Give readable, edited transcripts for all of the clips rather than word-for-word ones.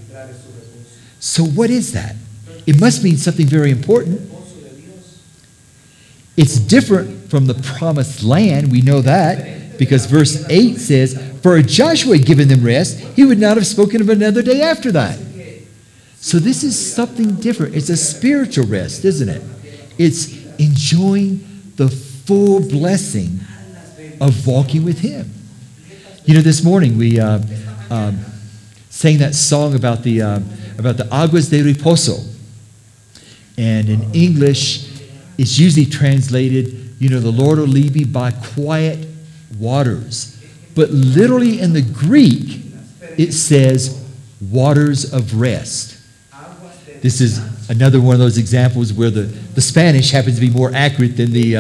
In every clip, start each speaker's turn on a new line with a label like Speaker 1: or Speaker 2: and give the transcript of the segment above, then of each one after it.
Speaker 1: So what is that? It must mean something very important. It's different from the promised land. We know that because verse 8 says, for Joshua had given them rest, he would not have spoken of another day after that. So this is something different. It's a spiritual rest, isn't it? It's enjoying the full blessing of walking with him. You know, this morning we sang that song about the aguas de reposo. And in English, it's usually translated, you know, the Lord will lead me by quiet waters. But literally in the Greek, it says waters of rest. This is another one of those examples where the Spanish happens to be more accurate than the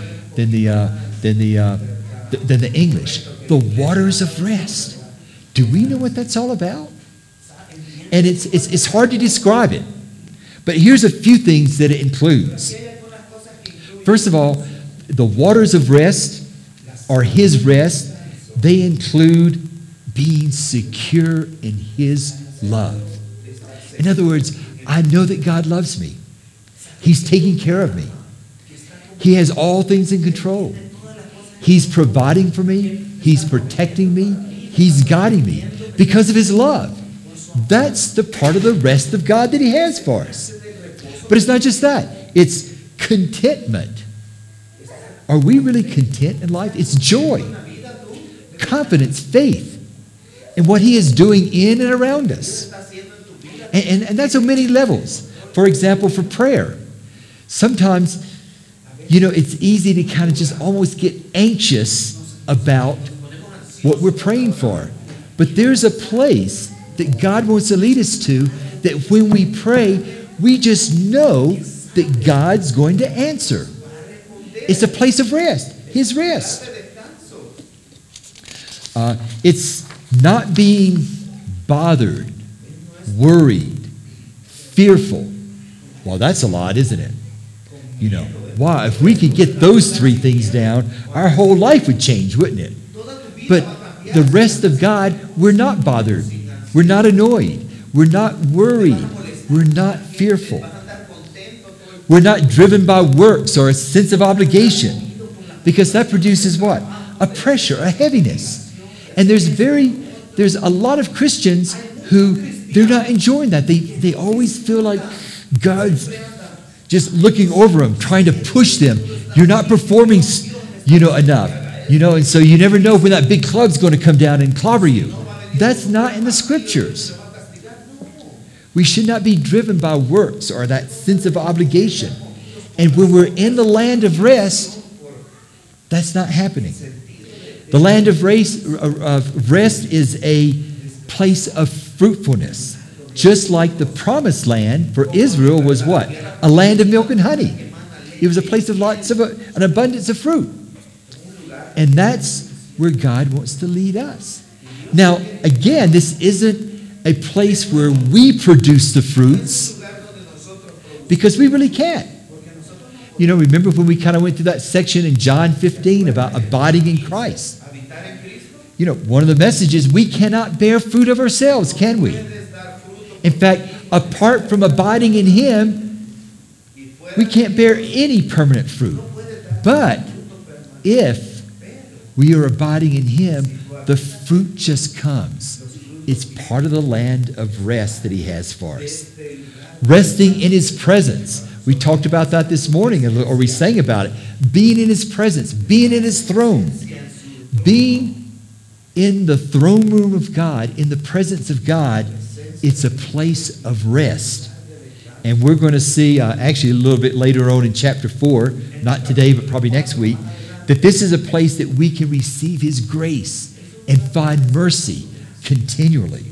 Speaker 1: English. The waters of rest. Do we know what that's all about? And it's hard to describe it. But here's a few things that it includes. First of all, the waters of rest are his rest. They include being secure in his love. In other words, I know that God loves me. He's taking care of me. He has all things in control. He's providing for me. He's protecting me. He's guiding me because of his love. That's the part of the rest of God that he has for us. But it's not just that. It's contentment. Are we really content in life? It's joy, confidence, faith in what he is doing in and around us. And that's on many levels. For example, for prayer. Sometimes, you know, it's easy to kind of just almost get anxious about what we're praying for. But there's a place that God wants to lead us to that when we pray, we just know that God's going to answer. It's a place of rest, his rest. It's not being bothered, worried, fearful. Well, that's a lot, isn't it? You know, wow, if we could get those three things down, our whole life would change, wouldn't it? But the rest of God, we're not bothered. We're not annoyed. We're not worried. We're not fearful. We're not driven by works or a sense of obligation, because that produces what? A pressure, a heaviness. And there's a lot of Christians who they're not enjoying that. They always feel like God's just looking over them, trying to push them. You're not performing, enough. And so you never know when that big club's going to come down and clobber you. That's not in the scriptures. We should not be driven by works or that sense of obligation. And when we're in the land of rest, that's not happening. The land of rest is a place of fruitfulness. Just like the promised land for Israel was what? A land of milk and honey. It was a place of an abundance of fruit. And that's where God wants to lead us. Now, again, this isn't a place where we produce the fruits, because we really can't. Remember when we kind of went through that section in John 15 about abiding in Christ? One of the messages, we cannot bear fruit of ourselves, can we? In fact, apart from abiding in him, we can't bear any permanent fruit. But if we are abiding in him, the fruit just comes. It's part of the land of rest that he has for us. Resting in his presence. We talked about that this morning, or we sang about it. Being in his presence, being in his throne, being in the throne room of God, in the presence of God, it's a place of rest. And we're going to see, actually a little bit later on in chapter 4, not today, but probably next week, that this is a place that we can receive his grace and find mercy continually.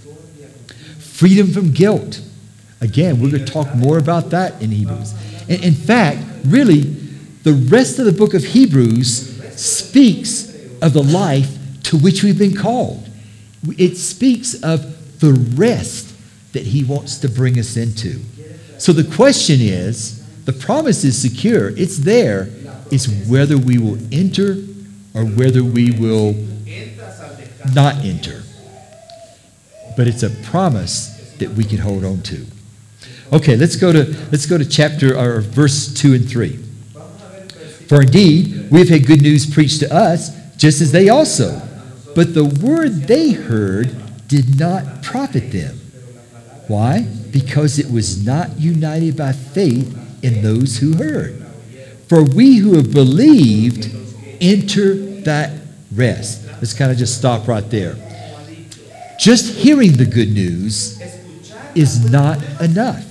Speaker 1: Freedom from guilt. Again, we're going to talk more about that in Hebrews. And in fact, really, the rest of the book of Hebrews speaks of the life to which we've been called. It speaks of the rest that he wants to bring us into. So the question is, the promise is secure. It's there. It's whether we will enter or whether we will not enter. But it's a promise that we can hold on to. Okay, let's go to chapter or verse 2 and 3. For indeed, we have had good news preached to us, just as they also. But the word they heard did not profit them. Why? Because it was not united by faith in those who heard. For we who have believed enter that rest. Let's kind of just stop right there. Just hearing the good news is not enough.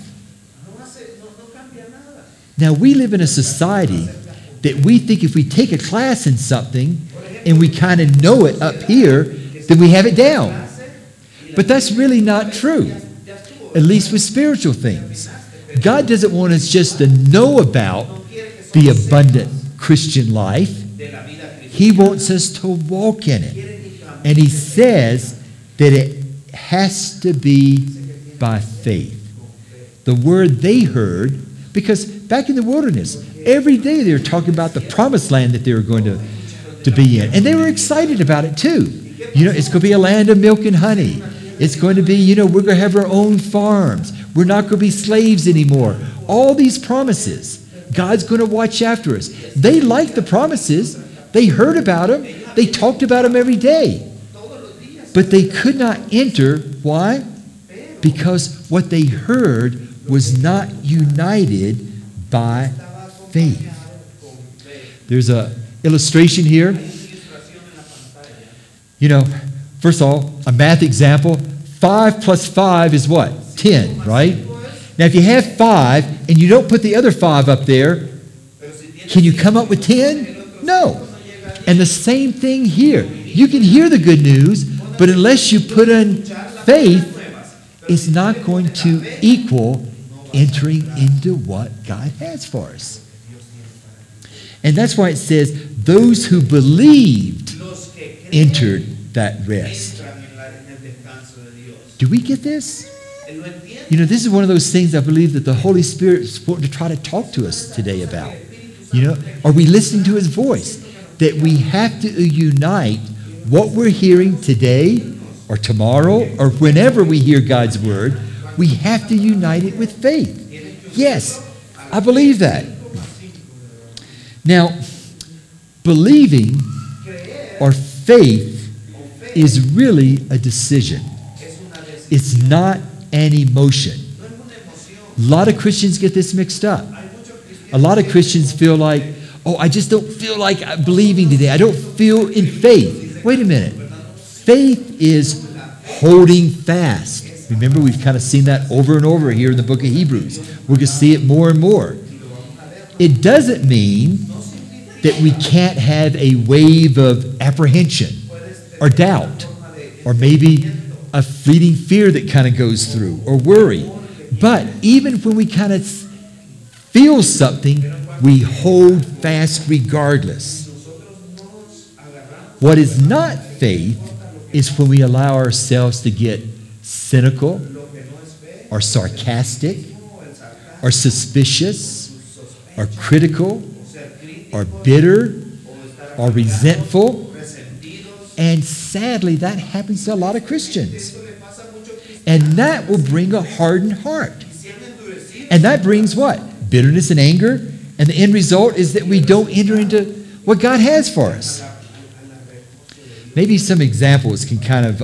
Speaker 1: Now, we live in a society that we think if we take a class in something and we kind of know it up here, then we have it down. But that's really not true, at least with spiritual things. God doesn't want us just to know about the abundant Christian life. He wants us to walk in it. And he says that it has to be by faith. The word they heard, because back in the wilderness, every day they were talking about the promised land that they were going to be in. And they were excited about it too. You know, it's going to be a land of milk and honey. It's going to be, you know, we're going to have our own farms. We're not going to be slaves anymore. All these promises. God's going to watch after us. They liked the promises. They heard about them. They talked about them every day. But they could not enter. Why? Because what they heard was not united by faith. There's an illustration here. You know, first of all, a math example. 5 plus 5 is what? 10, right? Now, if you have 5 and you don't put the other 5 up there, can you come up with 10? No. And the same thing here. You can hear the good news, but unless you put in faith, it's not going to equal entering into what God has for us. And that's why it says, those who believed entered that rest. Do we get this? You know, this is one of those things I believe that the Holy Spirit is wanting to try to talk to us today about. You know, are we listening to his voice? That we have to unite what we're hearing today or tomorrow or whenever we hear God's word, we have to unite it with faith. Yes, I believe that. Now, believing or faith is really a decision. It's not an emotion. A lot of Christians get this mixed up. A lot of Christians feel like, oh, I just don't feel like I'm believing today. I don't feel in faith. Wait a minute. Faith is holding fast. Remember, we've kind of seen that over and over here in the book of Hebrews. We're going to see it more and more. It doesn't mean that we can't have a wave of apprehension or doubt or maybe a fleeting fear that kind of goes through or worry. But even when we kind of feel something, we hold fast regardless. What is not faith is when we allow ourselves to get cynical or sarcastic or suspicious or critical or bitter or resentful. And sadly, that happens to a lot of Christians. And that will bring a hardened heart. And that brings what? Bitterness and anger. And the end result is that we don't enter into what God has for us. Maybe some examples can kind of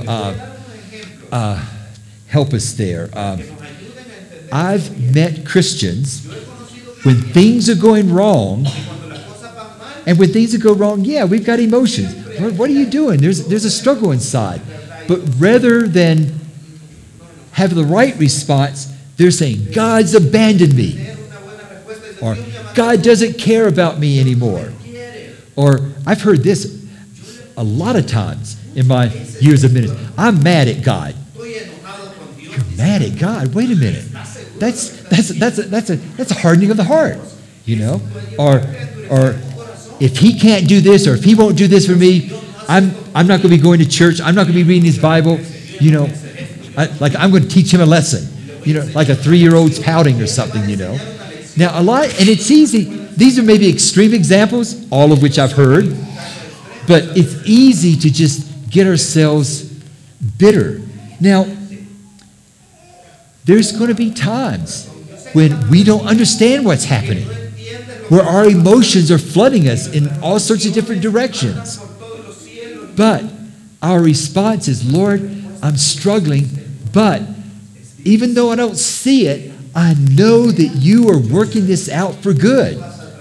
Speaker 1: help us there. I've met Christians when things are going wrong. And when things go wrong, yeah, we've got emotions. What are you doing? There's a struggle inside. But rather than have the right response, they're saying, God's abandoned me. Or God doesn't care about me anymore. Or I've heard this a lot of times in my years of ministry. I'm mad at God. You're mad at God? Wait a minute. That's a hardening of the heart, you know? Or if he can't do this, or if he won't do this for me, I'm not going to be going to church. I'm not going to be reading his Bible. You know, I'm going to teach him a lesson. You know, like a 3-year-old's pouting or something. You know. Now and it's easy. These are maybe extreme examples, all of which I've heard, but it's easy to just get ourselves bitter. Now, There's going to be times when we don't understand what's happening, where our emotions are flooding us in all sorts of different directions. But our response is, Lord, I'm struggling, but even though I don't see it, I know that you are working this out for good.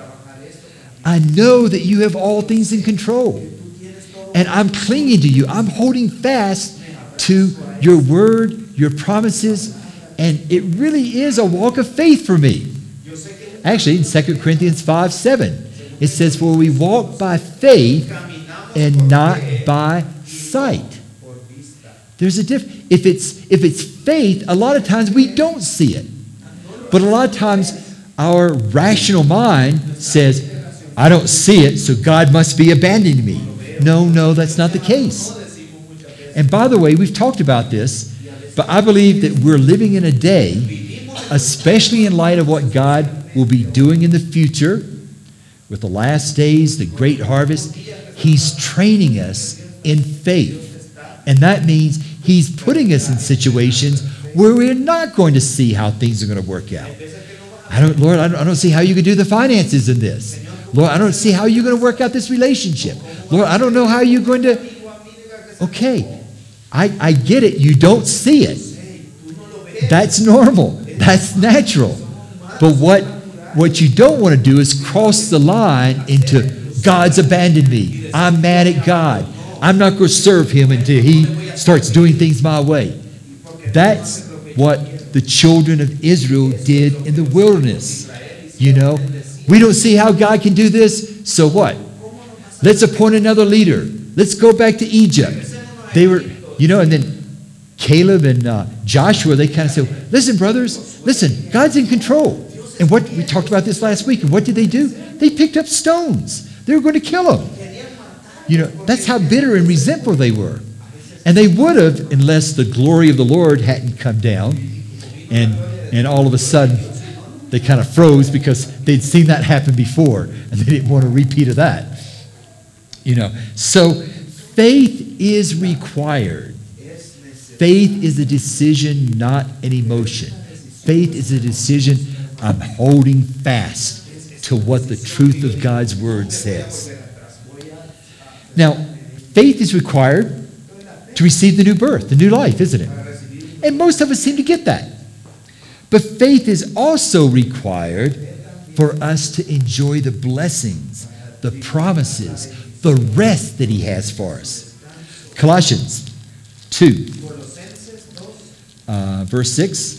Speaker 1: I know that you have all things in control. And I'm clinging to you. I'm holding fast to your word, your promises, and it really is a walk of faith for me. Actually, in 2 Corinthians 5:7, it says, for we walk by faith and not by sight. There's a difference. If it's faith, a lot of times we don't see it. But a lot of times our rational mind says, I don't see it, so God must be abandoning me. No, that's not the case. And by the way, we've talked about this, but I believe that we're living in a day, especially in light of what God will be doing in the future, with the last days, the great harvest. He's training us in faith. And that means He's putting us in situations where we're not going to see how things are going to work out. Lord, I don't see how you could do the finances in this. Lord, I don't see how you're going to work out this relationship. Lord, I don't know how you're going to... Okay, I get it. You don't see it. That's normal. That's natural. But what you don't want to do is cross the line into God's abandoned me. I'm mad at God. I'm not going to serve Him until He starts doing things my way. That's what the children of Israel did in the wilderness. We don't see how God can do this, so what? Let's appoint another leader. Let's go back to Egypt. They were, and then Caleb and Joshua, they kind of said, listen, brothers, listen, God's in control. And what we talked about this last week, and what did they do? They picked up stones. They were going to kill him. That's how bitter and resentful they were. And they would have, unless the glory of the Lord hadn't come down, and all of a sudden they kind of froze because they'd seen that happen before, and they didn't want a repeat of that. So faith is required. Faith is a decision, not an emotion. Faith is a decision. I'm holding fast to what the truth of God's word says. Now, faith is required to receive the new birth, the new life, isn't it? And most of us seem to get that. But faith is also required for us to enjoy the blessings, the promises, the rest that He has for us. Colossians 2, verse 6.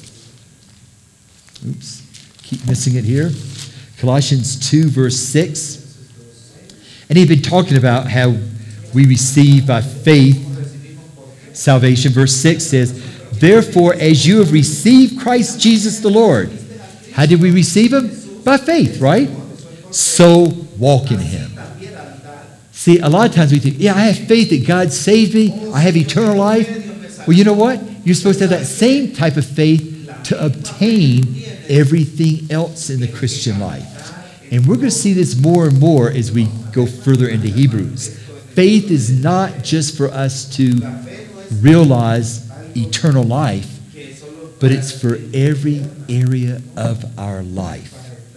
Speaker 1: Oops, keep missing it here. Colossians 2, verse 6. And he'd been talking about how we receive by faith salvation. Verse 6 says, therefore, as you have received Christ Jesus the Lord. How did we receive Him? By faith, right? So walk in Him. See, a lot of times we think, I have faith that God saved me. I have eternal life. Well, you know what? You're supposed to have that same type of faith to obtain everything else in the Christian life. And we're going to see this more and more as we go further into Hebrews. Faith is not just for us to realize eternal life, but it's for every area of our life,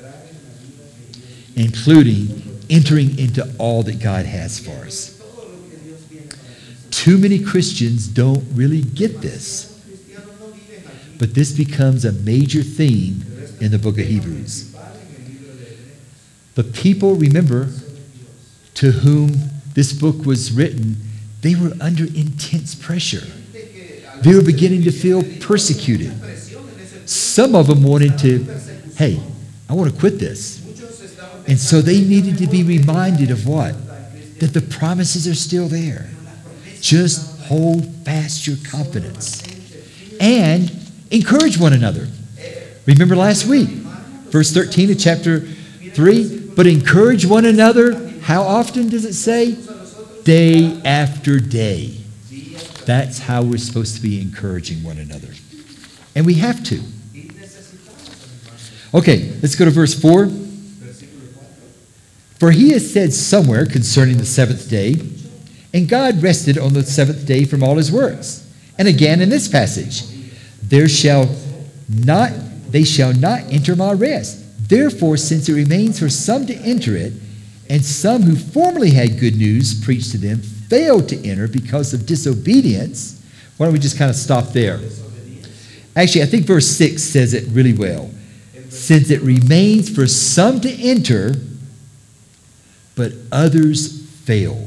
Speaker 1: including entering into all that God has for us. Too many Christians don't really get this, but this becomes a major theme in the book of Hebrews. The people, remember, to whom this book was written, they were under intense pressure. They were beginning to feel persecuted. Some of them wanted to, hey, I want to quit this. And so they needed to be reminded of what? That the promises are still there. Just hold fast your confidence. And encourage one another. Remember last week, verse 13 of chapter 3, but encourage one another. How often does it say? Day after day. That's how we're supposed to be encouraging one another. And we have to. Okay, let's go to verse 4. For he has said somewhere concerning the seventh day, and God rested on the seventh day from all his works. And again in this passage, they shall not enter my rest. Therefore, since it remains for some to enter it, and some who formerly had good news preached to them failed to enter because of disobedience, why don't we just kind of stop there? Actually, I think verse 6 says it really well. Since it remains for some to enter, but others failed.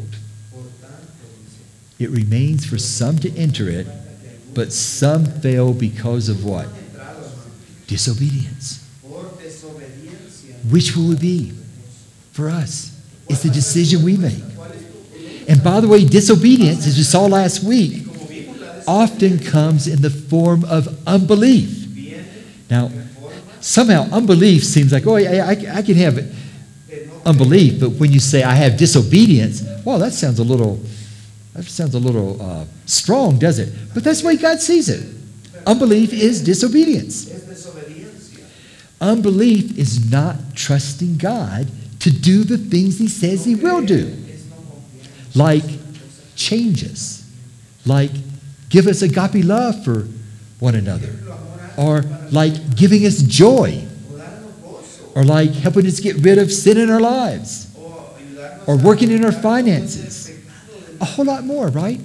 Speaker 1: It remains for some to enter it, but some fail because of what? Disobedience. Which will it be for us? It's a decision we make. And by the way, disobedience, as we saw last week, often comes in the form of unbelief. Now, somehow unbelief seems like, oh, I can have unbelief, but when you say I have disobedience, well, that sounds a little strong, does it? But that's the way God sees it. Unbelief is disobedience. Unbelief is not trusting God to do the things he says he will do. Like change us. Like give us agape love for one another. Or like giving us joy. Or like helping us get rid of sin in our lives. Or working in our finances. A whole lot more, right?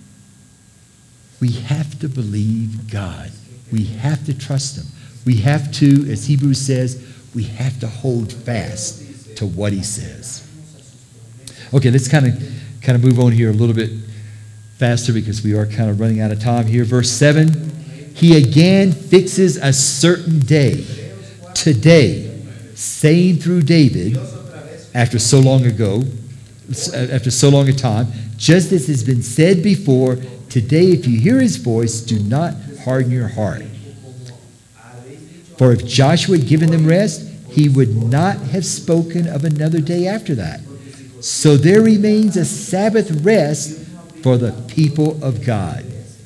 Speaker 1: We have to believe God. We have to trust him. We have to, as Hebrews says, we have to hold fast to what he says. Okay, let's kind of move on here a little bit faster because we are kind of running out of time here. Verse 7, he again fixes a certain day, today, saying through David, after so long a time, just as has been said before, today if you hear his voice, do not harden your heart. For if Joshua had given them rest, he would not have spoken of another day after that. So there remains a Sabbath rest for the people of God.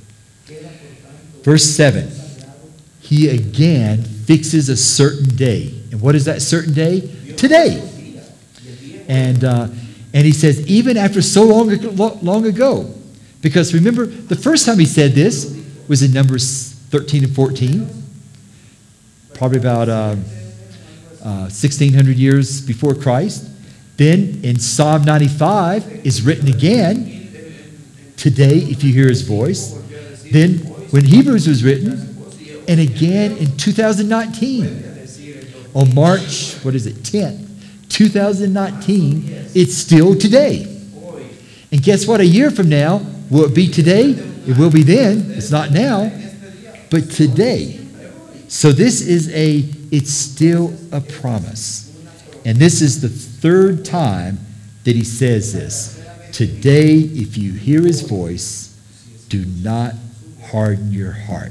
Speaker 1: Verse 7, he again fixes a certain day. And what is that certain day? Today. And he says, even after so long ago. Because remember, the first time he said this was in Numbers 13 and 14. Probably about 1,600 years before Christ. Then in Psalm 95 is written again, today if you hear his voice. Then when Hebrews was written, and again in 2019. On March, 10th, 2019, it's still today. And guess what? A year from now, will it be today? It will be then. It's not now, but today. So this is it's still a promise. And this is the third time that he says this. Today, if you hear his voice, do not harden your heart.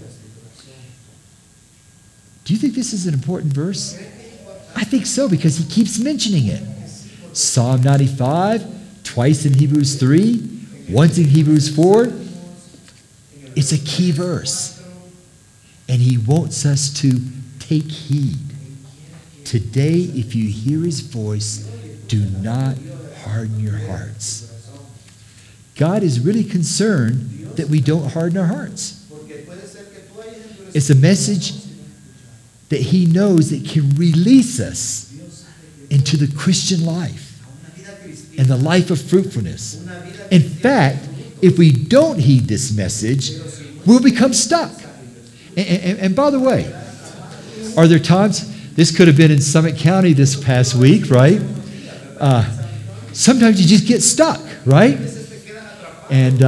Speaker 1: Do you think this is an important verse? I think so, because he keeps mentioning it. Psalm 95, twice in Hebrews 3, once in Hebrews 4. It's a key verse. And he wants us to take heed. Today, if you hear his voice, do not harden your hearts. God is really concerned that we don't harden our hearts. It's a message that he knows that can release us into the Christian life and the life of fruitfulness. In fact, if we don't heed this message, we'll become stuck. And by the way, are there times, this could have been in Summit County this past week, right? Sometimes you just get stuck, right? And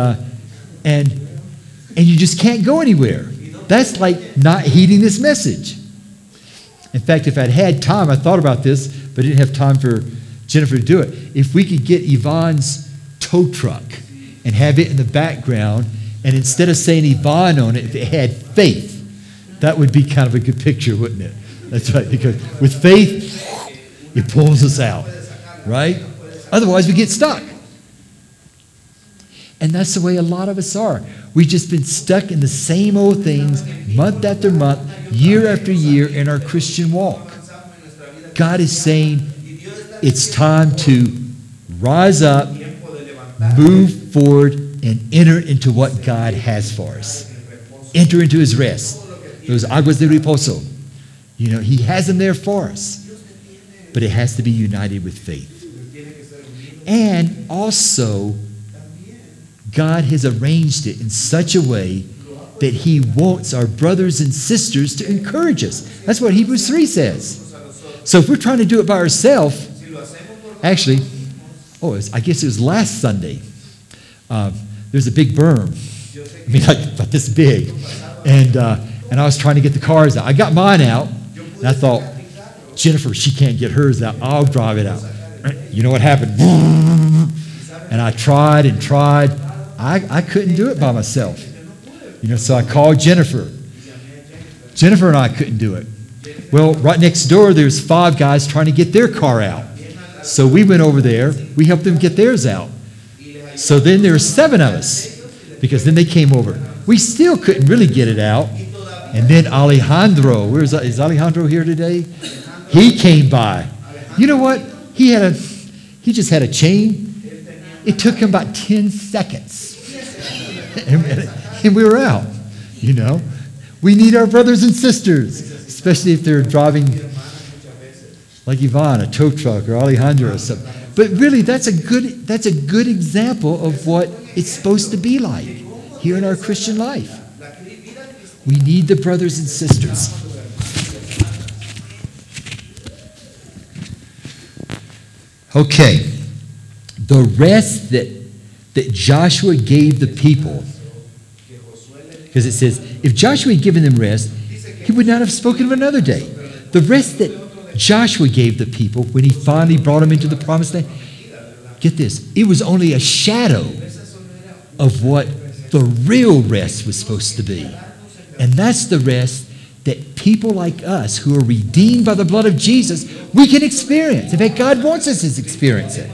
Speaker 1: you just can't go anywhere. That's like not heeding this message. In fact, if I'd had time, I thought about this, but I didn't have time for Jennifer to do it. If we could get Yvonne's tow truck and have it in the background, and instead of saying Yvonne on it, if it had faith, that would be kind of a good picture, wouldn't it? That's right, because with faith, it pulls us out, right? Otherwise, we get stuck. And that's the way a lot of us are. We've just been stuck in the same old things month after month, year after year in our Christian walk. God is saying it's time to rise up, move forward, and enter into what God has for us. enter into his rest. Those aguas de reposo. You know, he has them there for us. But it has to be united with faith. And also, God has arranged it in such a way that he wants our brothers and sisters to encourage us. That's what Hebrews 3 says. So if we're trying to do it by ourselves, actually, I guess it was last Sunday, there's a big berm. I mean, like about this big. And I was trying to get the cars out. I got mine out, and I thought, Jennifer, she can't get hers out. I'll drive it out. You know what happened? And I tried and tried. I couldn't do it by myself. You know, so I called Jennifer. Jennifer and I couldn't do it. Well, right next door, there's 5 guys trying to get their car out. So we went over there. We helped them get theirs out. So then there were 7 of us, because then they came over. We still couldn't really get it out. And then Alejandro, is Alejandro here today? He came by. You know what? He just had a chain. It took him about 10 seconds. And we were out, you know. We need our brothers and sisters, especially if they're driving like Ivan, a tow truck, or Alejandro or something. But really, that's a good example of what it's supposed to be like here in our Christian life. We need the brothers and sisters. Okay. The rest that Joshua gave the people, because it says, if Joshua had given them rest, he would not have spoken of another day. The rest that Joshua gave the people when he finally brought them into the promised land, get this, it was only a shadow of what the real rest was supposed to be. And that's the rest that people like us who are redeemed by the blood of Jesus, we can experience. In fact, God wants us to experience it.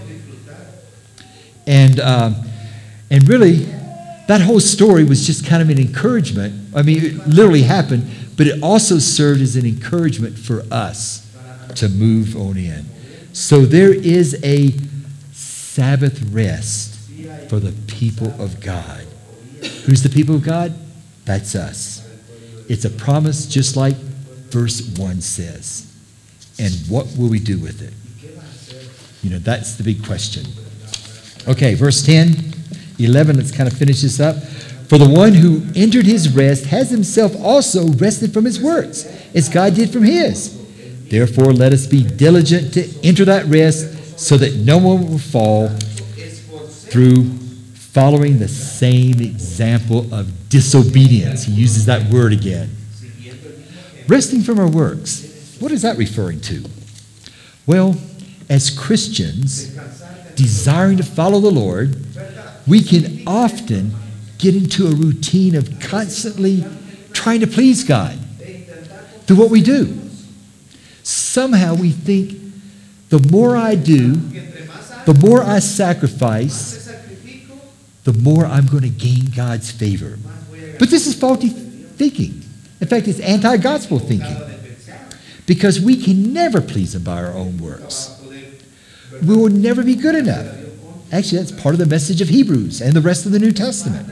Speaker 1: And really, that whole story was just kind of an encouragement. I mean, it literally happened, but it also served as an encouragement for us to move on in. So there is a Sabbath rest for the people of God. Who's the people of God? That's us. It's a promise just like verse 1 says. And what will we do with it? You know, that's the big question. Okay, verse 10, 11, let's kind of finish this up. For the one who entered his rest has himself also rested from his works, as God did from his. Therefore, let us be diligent to enter that rest, so that no one will fall through following the same example of disobedience. He uses that word again. Resting from our works. What is that referring to? Well, as Christians, desiring to follow the Lord, we can often get into a routine of constantly trying to please God through what we do. Somehow we think the more I do, the more I sacrifice, the more I'm going to gain God's favor. But this is faulty thinking. In fact, it's anti-gospel thinking. Because we can never please Him by our own works. We will never be good enough. Actually, that's part of the message of Hebrews and the rest of the New Testament.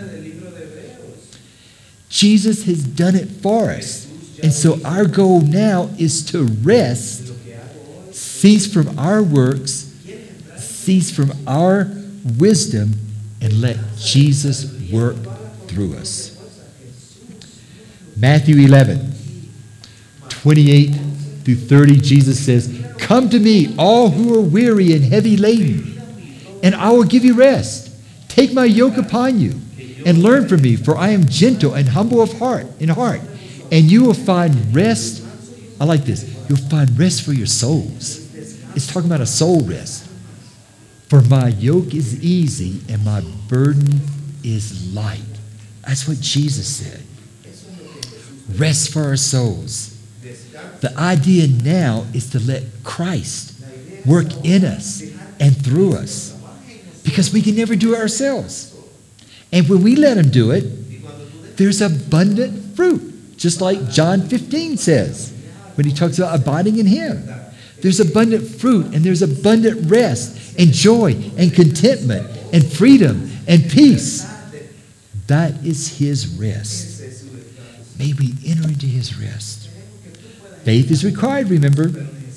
Speaker 1: Jesus has done it for us. And so our goal now is to rest, cease from our works, cease from our wisdom, and let Jesus work through us. Matthew 11, 28 through 30, Jesus says, "Come to me, all who are weary and heavy laden, and I will give you rest. Take my yoke upon you and learn from me, for I am gentle and humble of heart, and you will find rest." I like this. You'll find rest for your souls. It's talking about a soul rest. "For my yoke is easy and my burden is light." That's what Jesus said. Rest for our souls. The idea now is to let Christ work in us and through us, because we can never do it ourselves. And when we let Him do it, there's abundant fruit, just like John 15 says when He talks about abiding in Him. There's abundant fruit, and there's abundant rest and joy and contentment and freedom and peace. That is His rest. may we enter into his rest. Faith is required, remember.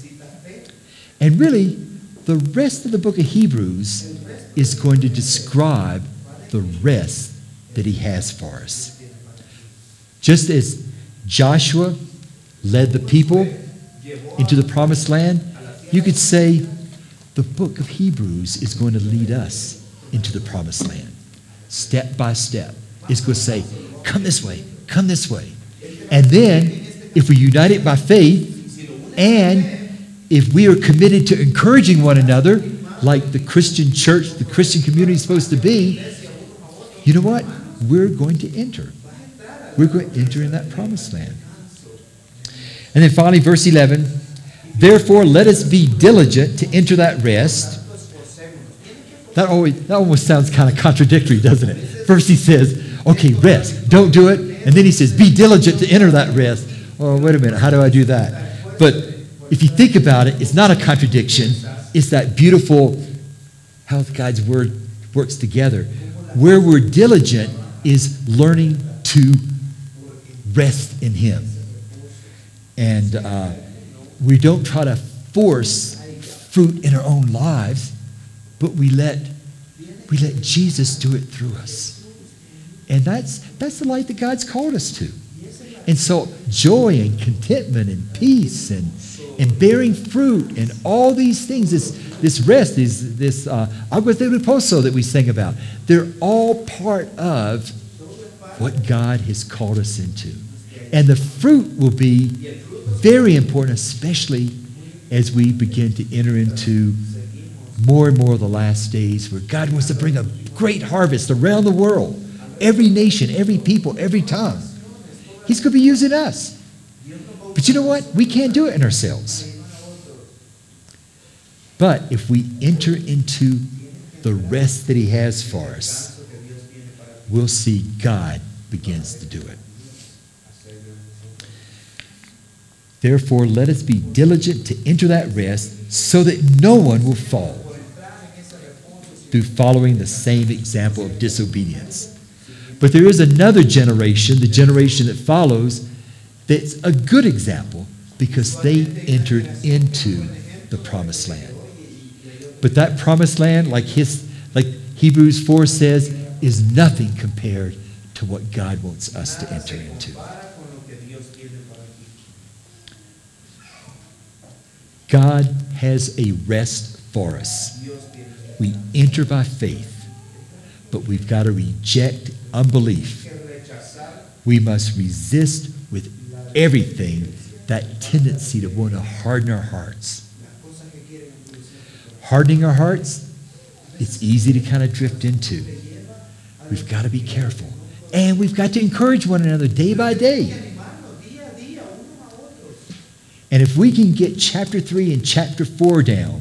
Speaker 1: And really, the rest of the book of Hebrews is going to describe the rest that he has for us. Just as Joshua led the people into the promised land, you could say the book of Hebrews is going to lead us into the promised land. Step by step. It's going to say, come this way, come this way. And then, if we unite it by faith, and if we are committed to encouraging one another, like the Christian church, the Christian community is supposed to be, you know what? We're going to enter. We're going to enter in that promised land. And then finally, verse 11, therefore let us be diligent to enter that rest. That almost sounds kind of contradictory, doesn't it? First he says, okay, rest, don't do it. And then he says, be diligent to enter that rest. Oh, wait a minute, how do I do that? But if you think about it, it's not a contradiction. It's that beautiful how God's word works together. Where we're diligent is learning to rest in him. And we don't try to force fruit in our own lives, but we let Jesus do it through us. And that's the life that God's called us to. And so joy and contentment and peace and bearing fruit and all these things, this rest, this agua de reposo that we sing about, they're all part of what God has called us into. And the fruit will be very important, especially as we begin to enter into more and more of the last days where God wants to bring a great harvest around the world. Every nation, every people, every tongue. He's going to be using us. But you know what? We can't do it in ourselves. But if we enter into the rest that he has for us, we'll see God begins to do it. Therefore, let us be diligent to enter that rest so that no one will fall through following the same example of disobedience. But there is another generation, the generation that follows, that's a good example because they entered into the promised land. But that promised land, like Hebrews 4 says, is nothing compared to what God wants us to enter into. God has a rest for us. We enter by faith, but we've got to reject unbelief. We must resist with everything that tendency to want to harden our hearts. Hardening our hearts, it's easy to kind of drift into. We've got to be careful. And we've got to encourage one another day by day. And if we can get chapter 3 and chapter 4 down,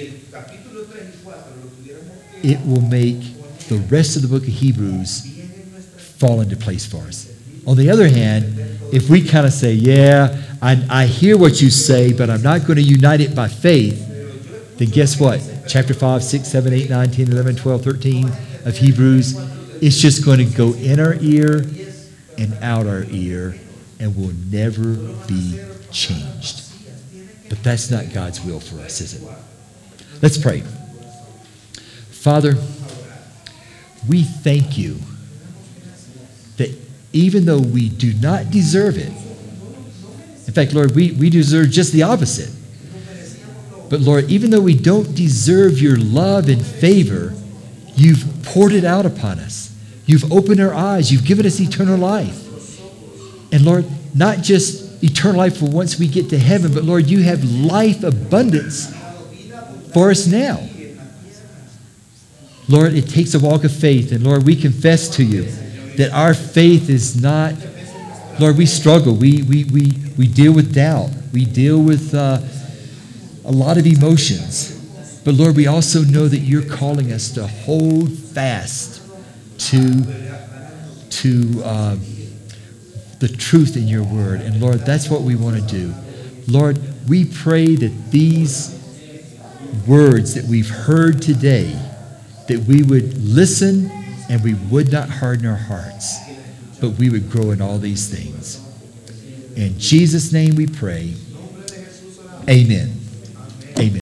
Speaker 1: it will make the rest of the book of Hebrews fall into place for us. On the other hand, if we kind of say, yeah, I hear what you say, but I'm not going to unite it by faith, then guess what? Chapter 5, 6, 7, 8, 9, 10, 11, 12, 13 of Hebrews, it's just going to go in our ear and out our ear and will never be changed. But that's not God's will for us, is it? Let's pray. Father, we thank you that even though we do not deserve it, in fact, Lord, we deserve just the opposite. But Lord, even though we don't deserve your love and favor, you've poured it out upon us. You've opened our eyes. You've given us eternal life. And Lord, not just eternal life for once we get to heaven, but Lord, you have life abundance for us now. Lord, it takes a walk of faith. And Lord, we confess to you that our faith is not, Lord, we struggle. We deal with doubt. We deal with a lot of emotions. But Lord, we also know that you're calling us to hold fast to the truth in your word. And Lord, that's what we want to do. Lord, we pray that these words that we've heard today, that we would listen and we would not harden our hearts, but we would grow in all these things. In Jesus' name we pray. Amen.